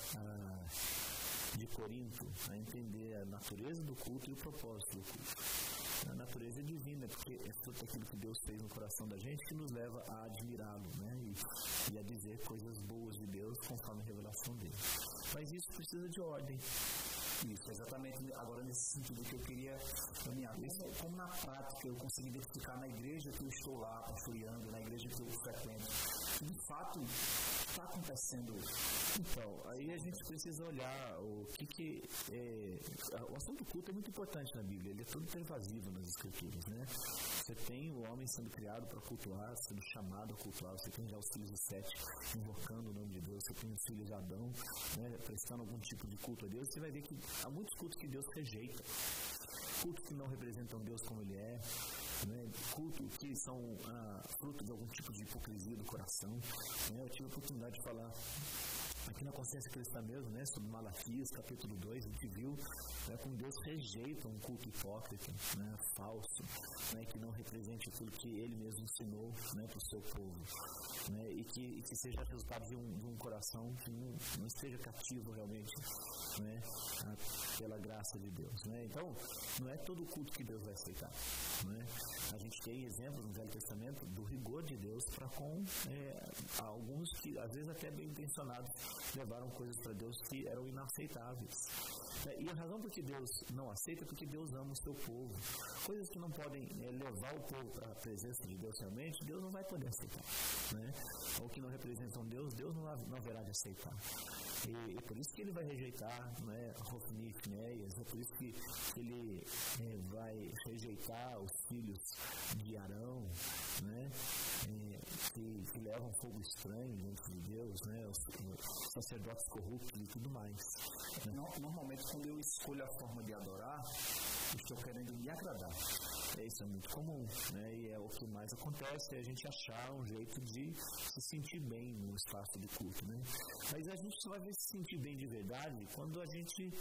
de Corinto a entender a natureza do culto e o propósito do culto. A natureza é divina, porque é tudo aquilo que Deus fez no coração da gente que nos leva a admirá-lo, né? E a dizer coisas boas de Deus conforme a revelação dele. Mas isso precisa de ordem. Isso, exatamente agora nesse sentido que eu queria caminhar. Como na prática eu consigo identificar na igreja que eu estou lá pastoreando, na igreja que eu frequento, que de fato está acontecendo. Então, aí a gente precisa olhar o o assunto culto é muito importante na Bíblia, ele é todo pervasivo nas Escrituras, né? Você tem o homem sendo criado para cultuar, sendo chamado a cultuar, você tem já os filhos de Sete invocando o nome de Deus, você tem os filhos de Adão, né, prestando algum tipo de culto a Deus, você vai ver que há muitos cultos que Deus rejeita, cultos que não representam Deus como Ele é, né, cultos que são fruto de algum tipo de hipocrisia do coração, né? Eu tive a oportunidade de falar aqui na Consciência Cristã mesmo, né, sobre Malaquias, capítulo 2, a gente viu, né, como Deus rejeita um culto hipócrita, né, falso, né, que não represente aquilo que Ele mesmo ensinou, né, para o seu povo, né, e que seja resultado de um coração que não esteja cativo realmente, né, pela graça de Deus, né. Então, não é todo culto que Deus vai aceitar, né. A gente tem exemplos no Velho Testamento do rigor de Deus para com alguns que, às vezes, até bem intencionados, levaram coisas para Deus que eram inaceitáveis. E a razão por que Deus não aceita é porque Deus ama o seu povo. Coisas que não podem levar o povo para a presença de Deus realmente, Deus não vai poder aceitar, né? Ou que não representam Deus, Deus não haverá de aceitar. E por isso que Ele vai rejeitar, né, Hofni e Finéias, é por isso que Ele vai rejeitar os filhos de Arão, né, que levam fogo estranho diante de Deus, né, os sacerdotes corruptos e tudo mais. Né? Normalmente, quando eu escolho a forma de adorar, eu estou querendo me agradar. Isso é muito comum, né? E é o que mais acontece, é a gente achar um jeito de se sentir bem no espaço de culto, né? Mas a gente só vai ver se sentir bem de verdade quando a gente...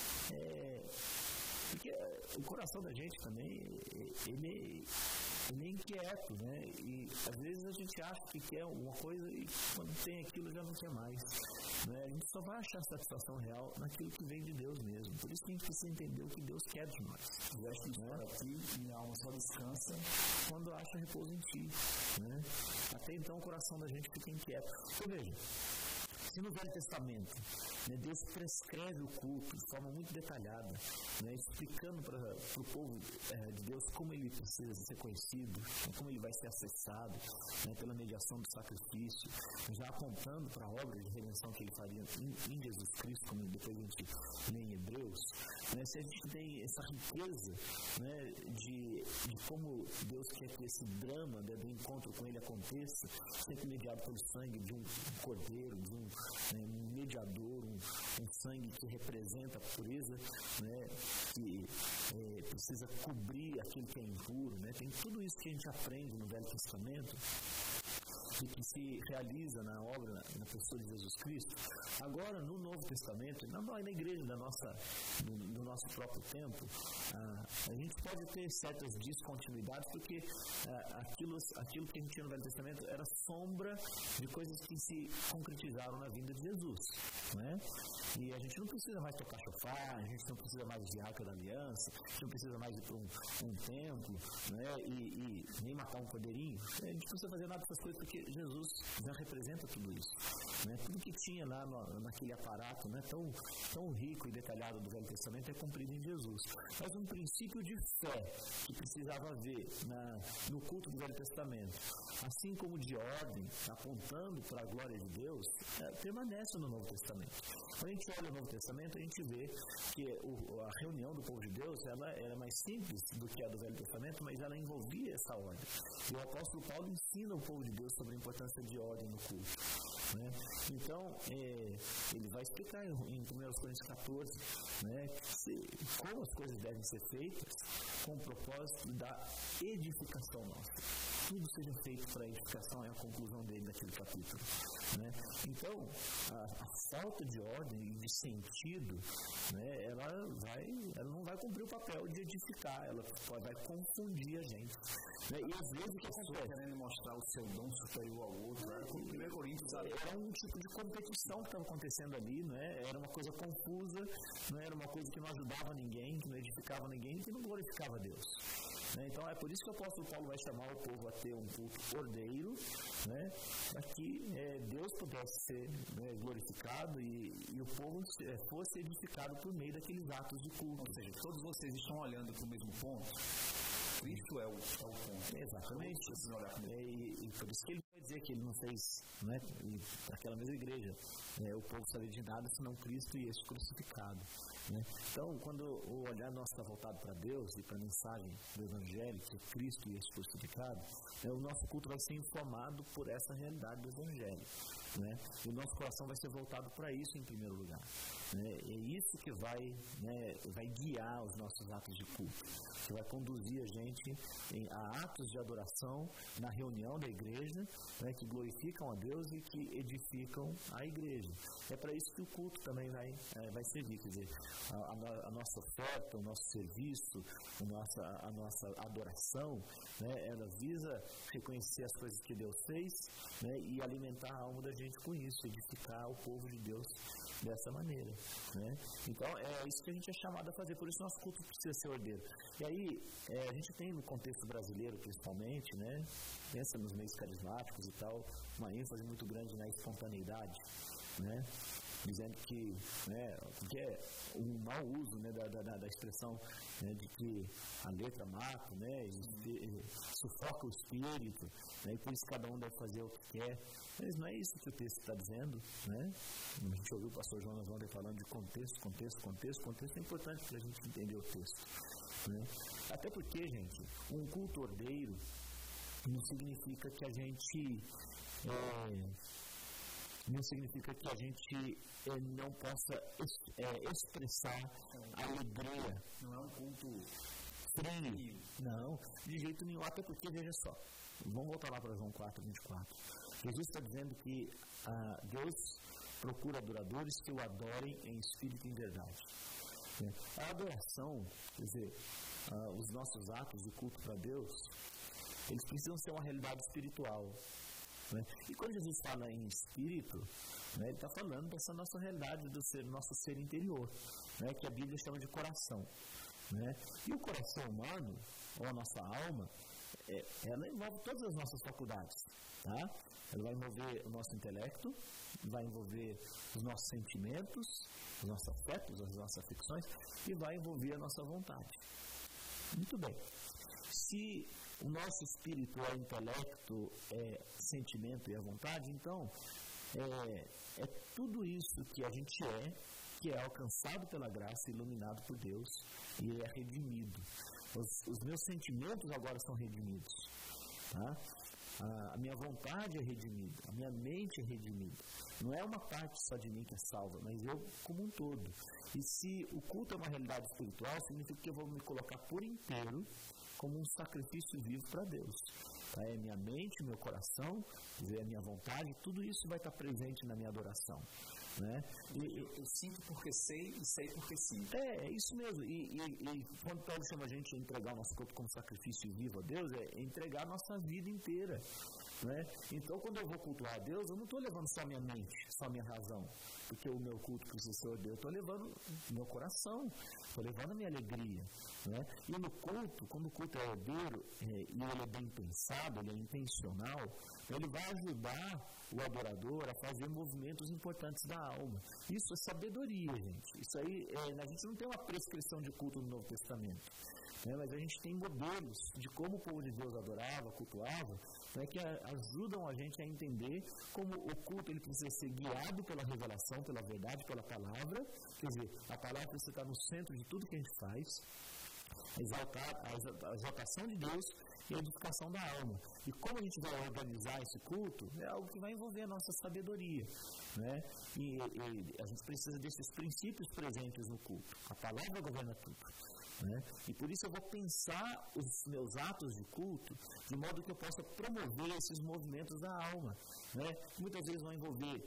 Porque o coração da gente também, ele é inquieto, né? E às vezes a gente acha que quer uma coisa e quando tem aquilo já não quer mais, né? A gente só vai achar satisfação real naquilo que vem de Deus mesmo. Por isso que a gente precisa entender o que Deus quer de nós. Eu acho que para ti, minha alma só descansa quando acha repouso em ti, né? Até então o coração da gente fica inquieto. Então veja, se no Velho Testamento, né, Deus prescreve o culto de forma muito detalhada, né, explicando para o povo de Deus como ele precisa ser conhecido, como ele vai ser acessado, né, pela mediação do sacrifício, já apontando para a obra de redenção que ele faria em Jesus Cristo, como depois a gente lê em Hebreus, né, se a gente tem essa riqueza, né, de como Deus quer que esse drama, né, do encontro com ele aconteça, sempre mediado pelo sangue de um cordeiro, de um mediador, um sangue que representa a pureza, né, que precisa cobrir aquilo que é impuro, né? Tem tudo isso que a gente aprende no Velho Testamento, que se realiza na obra, na pessoa de Jesus Cristo. Agora, no Novo Testamento, na igreja do nosso próprio tempo, a gente pode ter certas descontinuidades, porque aquilo que a gente tinha no Velho Testamento era sombra de coisas que se concretizaram na vinda de Jesus, né? E a gente não precisa mais tocar chofar, a gente não precisa mais de Arca da Aliança, a gente não precisa mais ir para um templo, né? E nem matar um cordeirinho. A gente não precisa fazer nada dessas coisas, porque Jesus já representa tudo isso, né? Tudo que tinha lá naquele aparato, né, tão rico e detalhado do Velho Testamento é cumprido em Jesus. Mas um princípio de fé que precisava haver no culto do Velho Testamento, assim como de ordem, apontando para a glória de Deus, permanece no Novo Testamento. Quando a gente olha o Novo Testamento, a gente vê que a reunião do povo de Deus ela era mais simples do que a do Velho Testamento, mas ela envolvia essa ordem. E o apóstolo Paulo ensina o povo de Deus sobre a importância de ordem no culto, né? Então, ele vai explicar em 1 Coríntios 14, né, como as coisas devem ser feitas com o propósito da edificação nossa. Tudo seja feito para a edificação, é a conclusão dele naquele capítulo, né? Então, a falta de ordem e de sentido, né, ela não vai cumprir o papel de edificar, ela vai confundir a gente, né? E às vezes a pessoa querendo mostrar o seu dom superior ao outro, como 1 Coríntios, era um tipo de competição que estava acontecendo ali, né? Era uma coisa confusa, não era uma coisa que não ajudava ninguém, que não edificava ninguém, que não glorificava a Deus. Então é por isso que o apóstolo Paulo vai chamar o povo a ter um culto ordeiro, né, para que Deus pudesse ser, né, glorificado e o povo fosse edificado por meio daqueles atos de culto. Ou seja, todos vocês estão olhando para o mesmo ponto. Cristo é o ponto. Exatamente. E por isso que ele vai dizer que ele não fez, né, aquela mesma igreja, o povo sabia de nada senão Cristo e esse crucificado, né? Então, quando o olhar nosso está voltado para Deus e para a mensagem do Evangelho, que é Cristo e esse crucificado, o nosso culto vai ser informado por essa realidade do Evangelho, né? E o nosso coração vai ser voltado para isso em primeiro lugar, né? É isso que vai guiar os nossos atos de culto, que vai conduzir a gente a atos de adoração na reunião da igreja, né, que glorificam a Deus e que edificam a igreja. É para isso que o culto também vai servir, quer dizer, a nossa oferta, o nosso serviço, a nossa adoração, né, ela visa reconhecer as coisas que Deus fez, né, e alimentar a alma da gente com isso, edificar o povo de Deus dessa maneira, né? Então é isso que a gente é chamado a fazer, por isso nosso culto precisa ser ordeiro. E aí a gente tem no contexto brasileiro principalmente, né, pensa nos meios carismáticos e tal, uma ênfase muito grande na espontaneidade, né, dizendo que, né, que é um mau uso, né, da expressão, né, de que a letra mata, né, e sufoca o espírito, né, e por isso cada um deve fazer o que quer. Mas não é isso que o texto está dizendo, né? A gente ouviu o pastor Jonas ontem falando de contexto. Contexto é importante para a gente entender o texto, né? Até porque, gente, um culto ordeiro não significa que a gente não possa expressar alegria. Não é um culto frio. Não, de jeito nenhum. Até porque, veja só, vamos voltar lá para João 4:24. Jesus está dizendo que Deus procura adoradores que o adorem em espírito e em verdade. A adoração, quer dizer, os nossos atos de culto para Deus, eles precisam ser uma realidade espiritual, né? E quando Jesus fala em espírito, né, ele está falando dessa nossa realidade do nosso ser interior, né, que a Bíblia chama de coração, né? E o coração humano, ou a nossa alma, ela envolve todas as nossas faculdades, tá? Ela vai envolver o nosso intelecto, vai envolver os nossos sentimentos, os nossos afetos, as nossas afecções, e vai envolver a nossa vontade. Muito bem. Se o nosso espírito é intelecto, é sentimento e é vontade, então é tudo isso que a gente que é alcançado pela graça, iluminado por Deus, e é redimido. Os meus sentimentos agora são redimidos, tá? A minha vontade é redimida, a minha mente é redimida. Não é uma parte só de mim que é salva, mas eu como um todo. E se o culto é uma realidade espiritual, significa que eu vou me colocar por inteiro como um sacrifício vivo para Deus. tá? É minha mente, meu coração, quer dizer, a minha vontade, tudo isso vai estar presente na minha adoração. Né? Eu sinto porque sei e sei porque sinto. É isso mesmo. E quando Paulo chama a gente a entregar o nosso corpo como sacrifício vivo a Deus, é entregar a nossa vida inteira. Né? Então, quando eu vou cultuar a Deus, eu não estou levando só a minha mente, só a minha razão, porque o meu culto precisa ser Deus, eu estou levando o meu coração, estou levando a minha alegria. Né? E no culto, quando o culto é herdeiro e ele é bem pensado, ele é intencional, ele vai ajudar o adorador a fazer movimentos importantes da alma. Isso é sabedoria, gente. Isso aí, a gente não tem uma prescrição de culto no Novo Testamento. Mas a gente tem modelos de como o povo de Deus adorava, cultuava, que ajudam a gente a entender como o culto ele precisa ser guiado pela revelação, pela verdade, pela palavra. Quer dizer, a palavra precisa estar no centro de tudo que a gente faz, a exaltação de Deus e a edificação da alma. E como a gente vai organizar esse culto, é algo que vai envolver a nossa sabedoria. Né? E a gente precisa desses princípios presentes no culto. A palavra governa tudo. Né? E por isso eu vou pensar os meus atos de culto de modo que eu possa promover esses movimentos da alma. Né? Muitas vezes vão envolver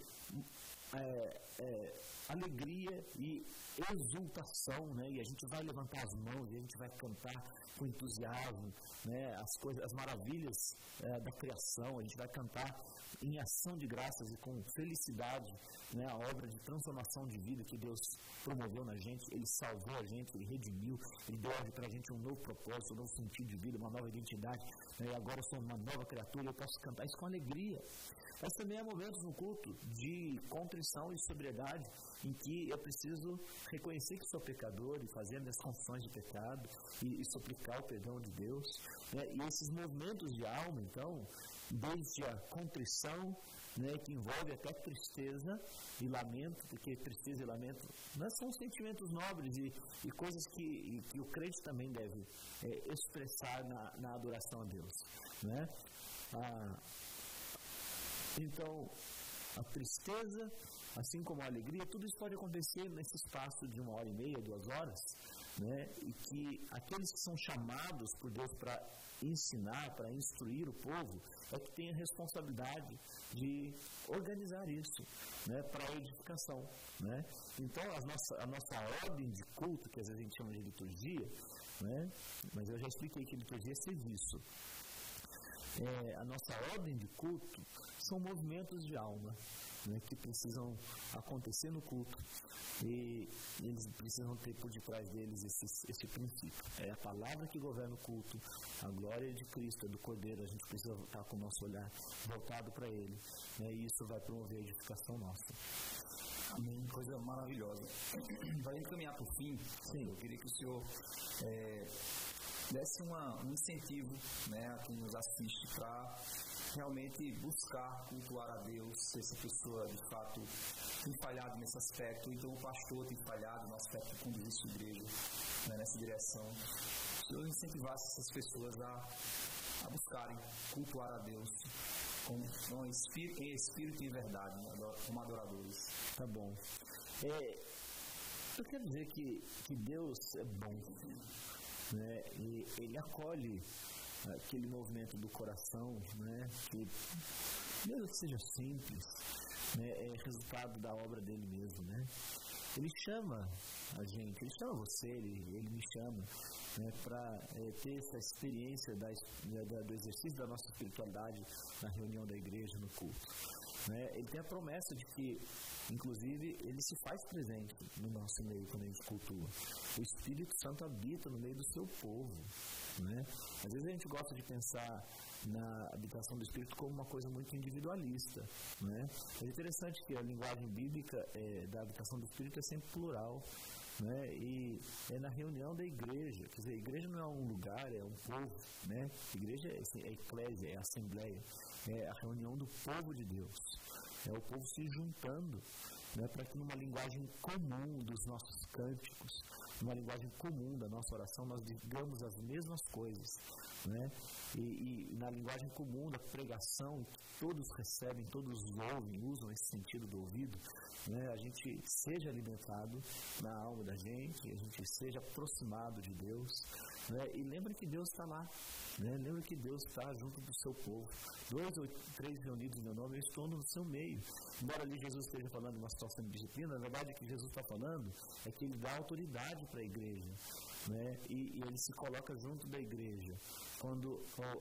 alegria e exultação, né? E a gente vai levantar as mãos e a gente vai cantar com entusiasmo, né? As maravilhas da criação, a gente vai cantar em ação de graças e com felicidade, né? A obra de transformação de vida que Deus promoveu na gente. Ele salvou a gente, Ele redimiu, Ele deu para a gente um novo propósito, um novo sentido de vida, uma nova identidade, né? E agora eu sou uma nova criatura, eu posso cantar isso com alegria. Mas também há momentos no culto de contrição e sobriedade, em que eu preciso reconhecer que sou pecador e fazer minhas confissões de pecado e suplicar o perdão de Deus. Né? E esses movimentos de alma, então, desde a contrição, né, que envolve até tristeza e lamento, porque tristeza e lamento são sentimentos nobres e coisas que o crente também deve expressar na adoração a Deus. Né? Então, a tristeza, assim como a alegria, tudo isso pode acontecer nesse espaço de 1h30, 2 horas, né? E que aqueles que são chamados por Deus para ensinar, para instruir o povo, é que tem a responsabilidade de organizar isso, né? Para a edificação. Né? Então, a nossa ordem de culto, que às vezes a gente chama de liturgia, né? Mas eu já expliquei que liturgia é serviço. A nossa ordem de culto são movimentos de alma, né, que precisam acontecer no culto e eles precisam ter por detrás deles esse princípio. É a palavra que governa o culto, a glória de Cristo, do Cordeiro, a gente precisa estar com o nosso olhar voltado para Ele, né, e isso vai promover a edificação nossa. Amém, coisa maravilhosa. Para encaminhar para o fim, sim, eu queria que o senhor desse um incentivo, né, a quem nos assiste para realmente buscar cultuar a Deus. Se essa pessoa de fato tem falhado nesse aspecto, então o pastor tem falhado no aspecto de conduzir sua igreja, né, nessa direção. Se eu incentivasse essas pessoas a buscarem cultuar a Deus em espírito e em verdade, né, como adoradores. Tá bom. Eu quero dizer que Deus é bom. Né? E Ele acolhe aquele movimento do coração, né? Que, mesmo que seja simples, né? É resultado da obra dele mesmo. Né? Ele chama a gente, ele chama você, ele me chama, né? Para ter essa experiência do exercício da nossa espiritualidade na reunião da igreja, no culto. Né? Ele tem a promessa de que, inclusive, ele se faz presente no nosso meio quando a gente cultua. O Espírito Santo habita no meio do seu povo. Né? Às vezes a gente gosta de pensar na habitação do Espírito como uma coisa muito individualista. Né? É interessante que a linguagem bíblica da habitação do Espírito é sempre plural. Né? E é na reunião da igreja. Quer dizer, a igreja não é um lugar, é um povo. Né? A igreja é eclésia, é a assembleia. É a reunião do povo de Deus. É o povo se juntando, né, para que numa linguagem comum dos nossos cânticos, numa linguagem comum da nossa oração, nós digamos as mesmas coisas. Né? E na linguagem comum da pregação, que todos recebem, todos ouvem, usam esse sentido do ouvido, né? A gente seja alimentado na alma da gente, a gente seja aproximado de Deus, né? E lembra que Deus está lá, né? Lembra que Deus está junto do seu povo. 2 ou 3 reunidos em meu nome, eu estou no seu meio. Embora ali Jesus esteja falando de uma situação de disciplina, na verdade o que Jesus está falando é que ele dá autoridade para a igreja, né? E ele se coloca junto da igreja quando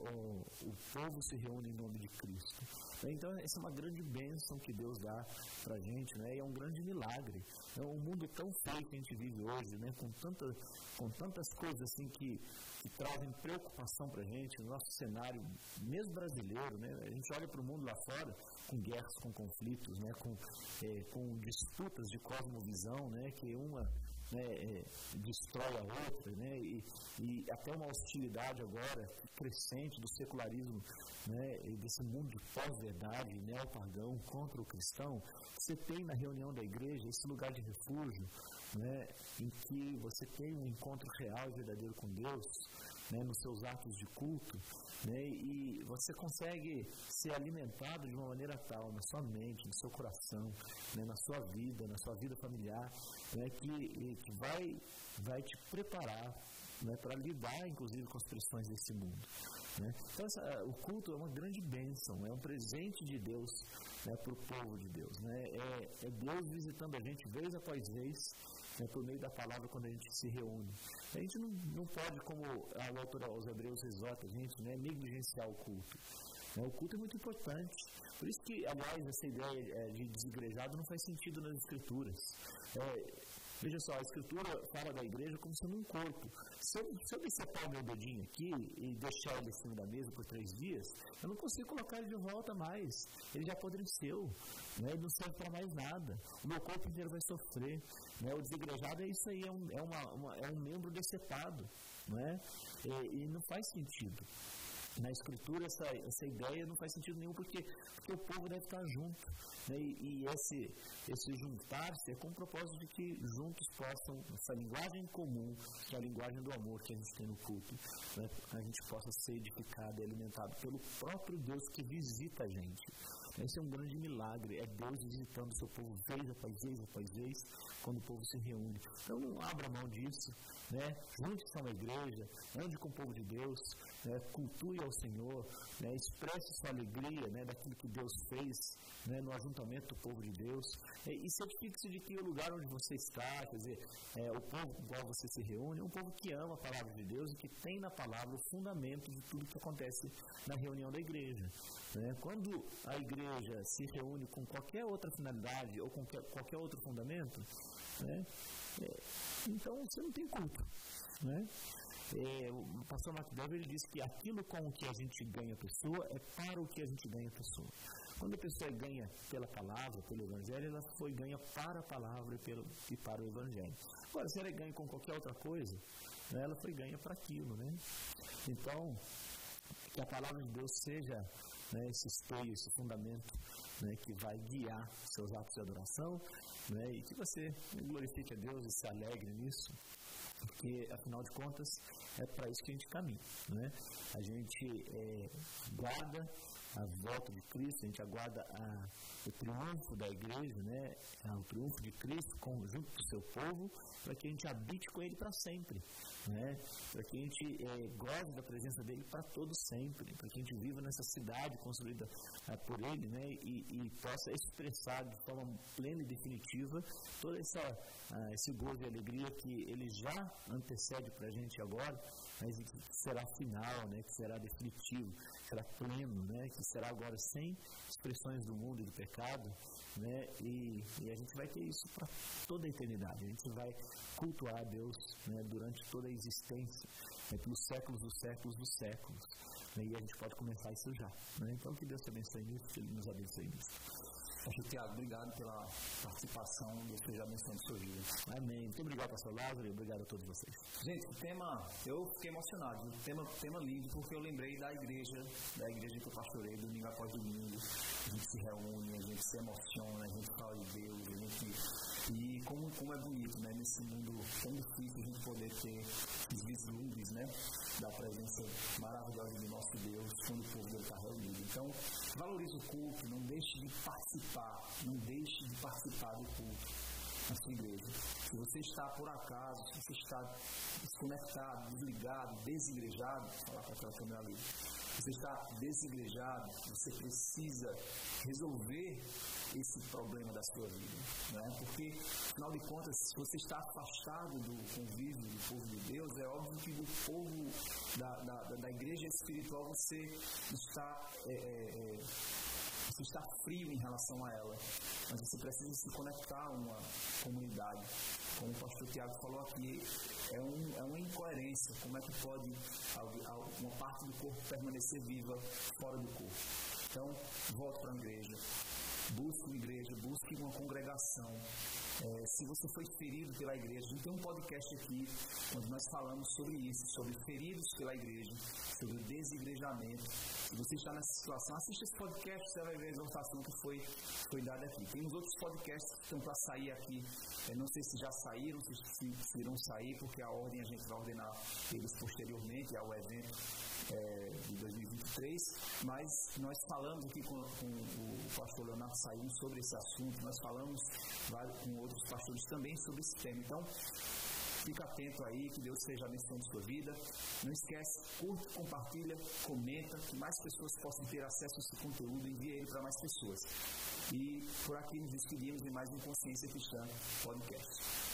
o povo se reúne em nome de Cristo. Então essa é uma grande bênção que Deus dá para a gente, né? E é um grande milagre. É um mundo tão feio que a gente vive hoje, né? Com tantas coisas assim que trazem preocupação para a gente, no nosso cenário, mesmo brasileiro, né? A gente olha para o mundo lá fora com guerras, com conflitos, né? Com disputas de cosmovisão, né? Que uma, né, destrói a outra, né? E até uma hostilidade agora crescente do secularismo, né? E desse mundo de pós-verdade, neopagão contra o cristão. Você tem na reunião da igreja esse lugar de refúgio, né? Em que você tem um encontro real e verdadeiro com Deus, né? Nos seus atos de culto, né? E você consegue ser alimentado de uma maneira tal na sua mente, no seu coração, né? Na sua vida familiar, né? Que vai te preparar, né? Para lidar inclusive com as pressões desse mundo, né? Então o culto é uma grande bênção, é um presente de Deus, né? Para o povo de Deus, né? É Deus visitando a gente vez após vez, né? Por meio da palavra quando a gente se reúne. A gente não pode, como o autor aos Hebreus exorta a gente, né? Negligenciar o culto. O culto é muito importante. Por isso que, aliás, essa ideia de desigrejado não faz sentido nas Escrituras. Veja só, a Escritura fala da igreja como sendo um corpo. Se eu decepar o meu dedinho aqui e deixar ele em cima da mesa por 3 dias, eu não consigo colocar ele de volta mais. Ele já apodreceu, né? Ele não serve para mais nada. O meu corpo inteiro vai sofrer, né? O desigrejado é isso aí, é um membro decepado, né? E não faz sentido. Na Escritura, essa ideia não faz sentido nenhum, porque o povo deve estar junto, né? E esse juntar-se é com o propósito de que juntos possam, essa linguagem comum, que é a linguagem do amor que a gente tem no culto, né? A gente possa ser edificado e alimentado pelo próprio Deus que visita a gente. Esse é um grande milagre, é Deus visitando o seu povo vez após vez, quando o povo se reúne. Então não abra mão disso, né? Junte-se a uma igreja, ande com o povo de Deus, né? Cultue ao Senhor, né? Expresse sua alegria, né? Daquilo que Deus fez, né? No ajuntamento do povo de Deus, e certifique-se de que o lugar onde você está, quer dizer, o povo com o qual você se reúne, é um povo que ama a palavra de Deus e que tem na palavra o fundamento de tudo que acontece na reunião da igreja, né? Quando a igreja se reúne com qualquer outra finalidade ou com qualquer outro fundamento, né? Então você não tem culto, né? O pastor McDowell, ele diz que aquilo com o que a gente ganha a pessoa é para o que a gente ganha a pessoa. Quando a pessoa ganha pela palavra, pelo evangelho, ela foi ganha para a palavra e para o evangelho. Agora, se ela é ganha com qualquer outra coisa, né, ela foi ganha para aquilo, né? Então, que a palavra de Deus seja, né, esse esteio, esse fundamento, né, que vai guiar seus atos de adoração, né, e que você glorifique a Deus e se alegre nisso, porque, afinal de contas, é para isso que a gente caminha, né? A gente guarda a volta de Cristo, a gente aguarda o triunfo da igreja, né? O triunfo de Cristo junto do seu povo, para que a gente habite com Ele para sempre, né? Para que a gente goze da presença dEle para todo sempre, para que a gente viva nessa cidade construída por Ele, né? E possa expressar de forma plena e definitiva todo esse gozo e alegria que Ele já antecede para a gente agora, mas que será final, né? Que será definitivo, será pleno, né? Que será agora sem expressões do mundo e do pecado, né? E a gente vai ter isso para toda a eternidade. A gente vai cultuar a Deus, né? Durante toda a existência, né? Pelos séculos dos séculos dos séculos, né? E a gente pode começar isso já, né? Então que Deus te abençoe nisso, que Ele nos abençoe nisso. Tiago, obrigado pela participação, Deus seja abençoando a sua vida. Amém. Muito obrigado, pastor Lázaro, e obrigado a todos vocês. Gente, o tema, eu fiquei emocionado, o tema lindo, porque eu lembrei da igreja que eu pastorei domingo após domingo. A gente se reúne, a gente se emociona, a gente fala de Deus, e como é bonito, né, nesse mundo tão difícil a gente poder ter os vislumbres, né, da presença maravilhosa do nosso Deus quando o povo dele está reunido. Então, valorize o culto, não deixe de participar do culto. na sua igreja. Se você está por acaso, se você está desconectado, desligado, desigrejado, vou falar para aquela câmera ali, você está desigrejado, você precisa resolver esse problema da sua vida, né? Porque, afinal de contas, se você está afastado do convívio do povo de Deus, é óbvio que do povo da igreja espiritual você está frio em relação a ela, mas você precisa se conectar a uma comunidade. Como o pastor Tiago falou aqui, é uma incoerência. Como é que pode uma parte do corpo permanecer viva fora do corpo? Então, volte para a igreja, busque uma igreja, busque uma congregação. Se você foi ferido pela igreja, a gente tem um podcast aqui onde nós falamos sobre isso, sobre feridos pela igreja, sobre o desigrejamento. Se você está nessa situação, assista esse podcast, você vai ver a exortação que foi dada aqui. Tem uns outros podcasts que estão para sair aqui, não sei se já saíram, se irão sair, porque a ordem a gente vai ordenar eles posteriormente ao evento de 2023, mas nós falamos aqui com o pastor Leonardo Sayun sobre esse assunto, nós falamos com outros pastores também sobre esse tema. Então, fica atento aí, que Deus seja abençoando a sua vida. Não esquece, curte, compartilha, comenta, que mais pessoas possam ter acesso a esse conteúdo, envie ele para mais pessoas. E por aqui nos despedimos de mais um Consciência Cristã Podcast.